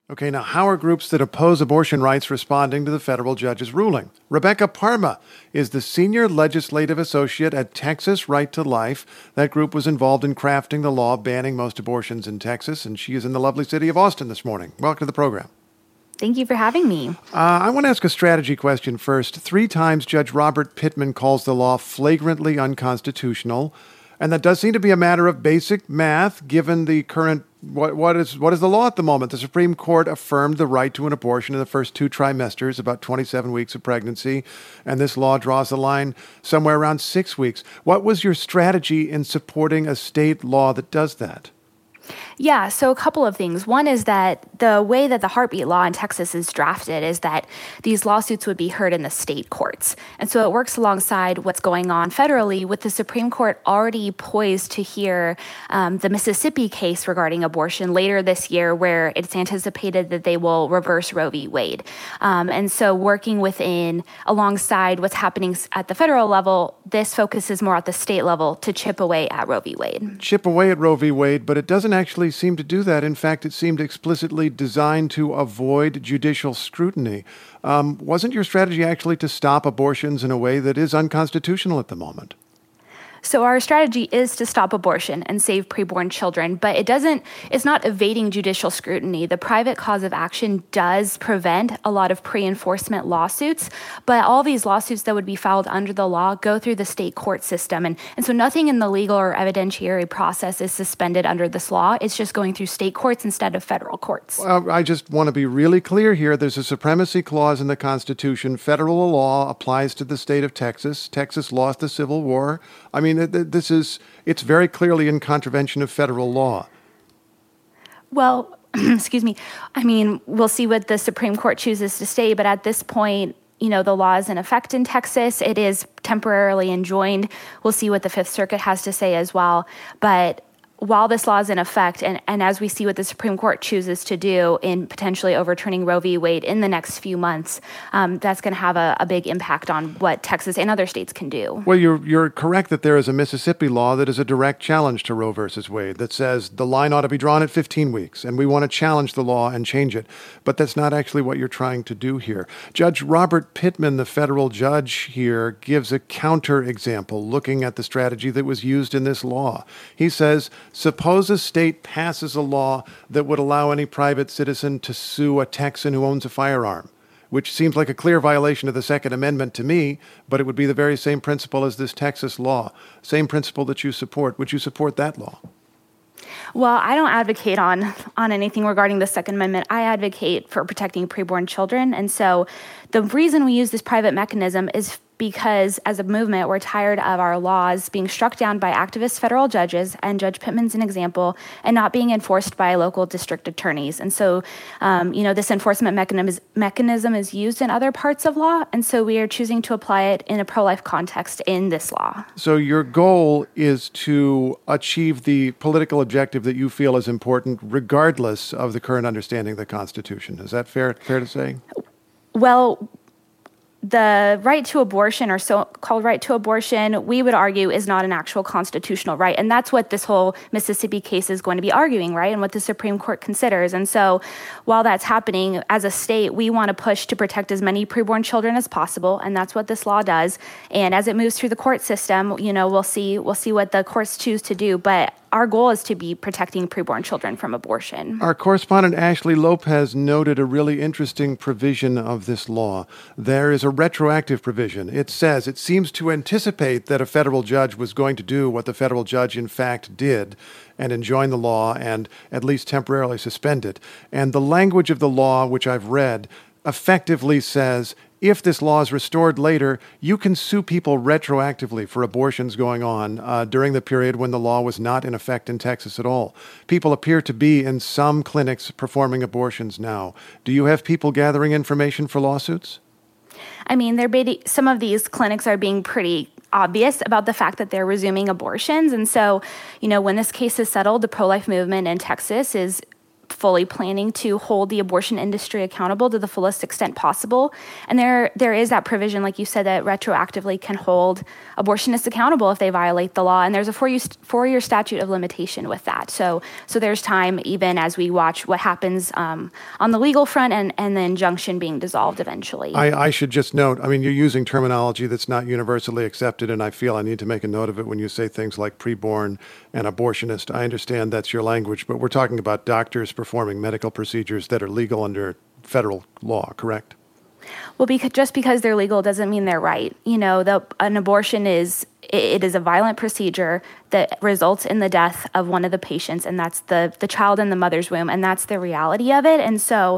Okay, now how are groups that oppose abortion rights responding to the federal judge's ruling? Rebecca Parma is the senior legislative associate at Texas Right to Life. That group was involved in crafting the law banning most abortions in Texas, and she is in the lovely city of Austin this morning. Welcome to the program. Thank you for having me. I want to ask a strategy question first. 3 times Judge Robert Pittman calls the law flagrantly unconstitutional, and that does seem to be a matter of basic math, given the current, what is the law at the moment? The Supreme Court affirmed the right to an abortion in the first 2 trimesters, about 27 weeks of pregnancy, and this law draws the line somewhere around 6 weeks. What was your strategy in supporting a state law that does that? Yeah, so a couple of things. One is that the way that the heartbeat law in Texas is drafted is that these lawsuits would be heard in the state courts. And so it works alongside what's going on federally, with the Supreme Court already poised to hear the Mississippi case regarding abortion later this year, where it's anticipated that they will reverse Roe v. Wade. And so working alongside what's happening at the federal level, this focuses more at the state level to chip away at Roe v. Wade. Chip away at Roe v. Wade, but it doesn't actually seem to do that. In fact, it seemed explicitly designed to avoid judicial scrutiny. Wasn't your strategy actually to stop abortions in a way that is unconstitutional at the moment? So our strategy is to stop abortion and save preborn children, but it's not evading judicial scrutiny. The private cause of action does prevent a lot of pre-enforcement lawsuits, but all these lawsuits that would be filed under the law go through the state court system. And so nothing in the legal or evidentiary process is suspended under this law. It's just going through state courts instead of federal courts. Well, I just want to be really clear here. There's a supremacy clause in the Constitution. Federal law applies to the state of Texas. Texas lost the Civil War. I mean, it's very clearly in contravention of federal law. Well, excuse me. I mean, we'll see what the Supreme Court chooses to say, but at this point, the law is in effect in Texas. It is temporarily enjoined. We'll see what the Fifth Circuit has to say as well. But while this law is in effect, and as we see what the Supreme Court chooses to do in potentially overturning Roe v. Wade in the next few months, that's going to have a big impact on what Texas and other states can do. Well, you're correct that there is a Mississippi law that is a direct challenge to Roe versus Wade that says the line ought to be drawn at 15 weeks, and we want to challenge the law and change it. But that's not actually what you're trying to do here. Judge Robert Pittman, the federal judge here, gives a counterexample looking at the strategy that was used in this law. He says, suppose a state passes a law that would allow any private citizen to sue a Texan who owns a firearm, which seems like a clear violation of the Second Amendment to me, but it would be the very same principle as this Texas law, same principle that you support. Would you support that law? Well, I don't advocate on anything regarding the Second Amendment. I advocate for protecting preborn children. And so the reason we use this private mechanism is because as a movement, we're tired of our laws being struck down by activist federal judges, and Judge Pittman's an example, and not being enforced by local district attorneys. And so, this enforcement mechanism is used in other parts of law, and so we are choosing to apply it in a pro-life context in this law. So your goal is to achieve the political objective that you feel is important, regardless of the current understanding of the Constitution. Is that fair to say? Well, the right to abortion, or so-called right to abortion, we would argue is not an actual constitutional right. And that's what this whole Mississippi case is going to be arguing, right? And what the Supreme Court considers. And so while that's happening, as a state, we want to push to protect as many preborn children as possible. And that's what this law does. And as it moves through the court system, we'll see what the courts choose to do. But our goal is to be protecting preborn children from abortion. Our correspondent Ashley Lopez noted a really interesting provision of this law. There is a retroactive provision. It says it seems to anticipate that a federal judge was going to do what the federal judge in fact did and enjoin the law and at least temporarily suspend it. And the language of the law, which I've read, effectively says if this law is restored later, you can sue people retroactively for abortions going on during the period when the law was not in effect in Texas at all. People appear to be in some clinics performing abortions now. Do you have people gathering information for lawsuits? I mean, some of these clinics are being pretty obvious about the fact that they're resuming abortions. And so, when this case is settled, the pro-life movement in Texas is fully planning to hold the abortion industry accountable to the fullest extent possible. And there is that provision, like you said, that retroactively can hold abortionists accountable if they violate the law. And there's a four-year statute of limitation with that. So there's time, even as we watch what happens on the legal front and the injunction being dissolved eventually. I should just note, I mean, you're using terminology that's not universally accepted, and I feel I need to make a note of it when you say things like preborn and abortionist. I understand that's your language, but we're talking about doctors performing medical procedures that are legal under federal law, correct? Well, just because they're legal doesn't mean they're right. You know, an abortion is a violent procedure that results in the death of one of the patients, and that's the child in the mother's womb, and that's the reality of it. And so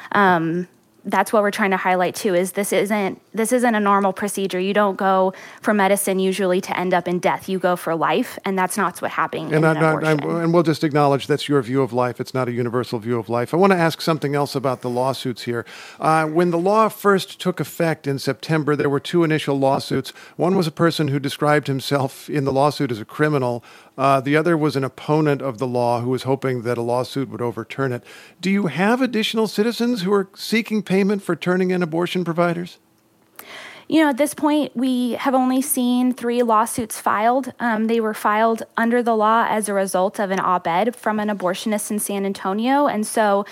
that's what we're trying to highlight too, is this isn't a normal procedure. You don't go for medicine usually to end up in death. You go for life, and that's not what's happening in an abortion. And we'll just acknowledge that's your view of life. It's not a universal view of life. I want to ask something else about the lawsuits here. When the law first took effect in September, there were two initial lawsuits. One was a person who described himself in the lawsuit as a criminal. The other was an opponent of the law who was hoping that a lawsuit would overturn it. Do you have additional citizens who are seeking payment for turning in abortion providers? You know, at this point, we have only seen 3 lawsuits filed. They were filed under the law as a result of an op-ed from an abortionist in San Antonio. And so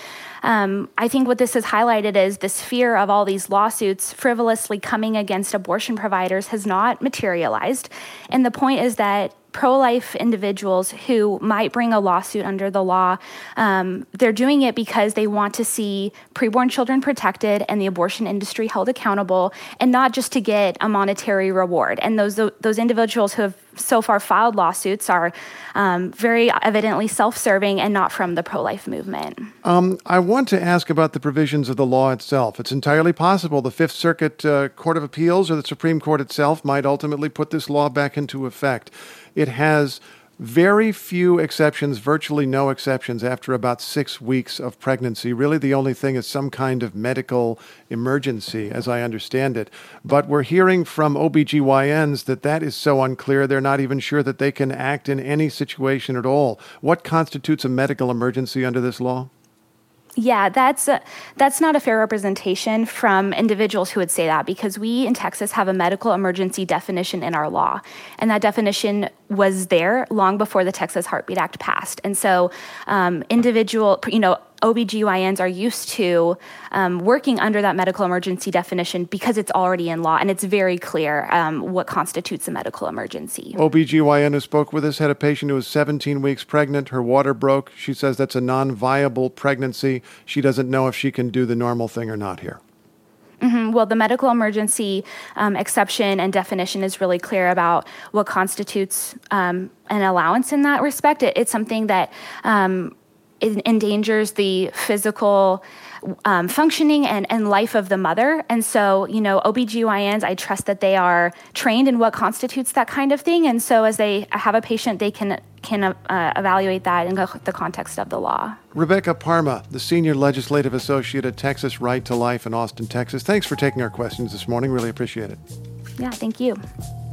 I think what this has highlighted is this fear of all these lawsuits frivolously coming against abortion providers has not materialized. And the point is that pro-life individuals who might bring a lawsuit under the law, they're doing it because they want to see preborn children protected and the abortion industry held accountable, and not just to get a monetary reward. And those individuals who have so far filed lawsuits are very evidently self-serving and not from the pro-life movement. I want to ask about the provisions of the law itself. It's entirely possible the Fifth Circuit Court of Appeals or the Supreme Court itself might ultimately put this law back into effect. It has very few exceptions, virtually no exceptions after about 6 weeks of pregnancy. Really, the only thing is some kind of medical emergency, as I understand it. But we're hearing from OBGYNs that is so unclear, they're not even sure that they can act in any situation at all. What constitutes a medical emergency under this law? Yeah, that's not a fair representation from individuals who would say that, because we in Texas have a medical emergency definition in our law, and that definition was there long before the Texas Heartbeat Act passed. And so OBGYNs are used to working under that medical emergency definition because it's already in law, and it's very clear what constitutes a medical emergency. OBGYN who spoke with us had a patient who was 17 weeks pregnant. Her water broke. She says that's a non-viable pregnancy. She doesn't know if she can do the normal thing or not here. Mm-hmm. Well, the medical emergency exception and definition is really clear about what constitutes an allowance in that respect. It's something that it endangers the physical functioning and life of the mother. And so, OBGYNs, I trust that they are trained in what constitutes that kind of thing. And so as they have a patient, they can evaluate that in the context of the law. Rebecca Parma, the Senior Legislative Associate at Texas Right to Life in Austin, Texas. Thanks for taking our questions this morning. Really appreciate it. Yeah, thank you.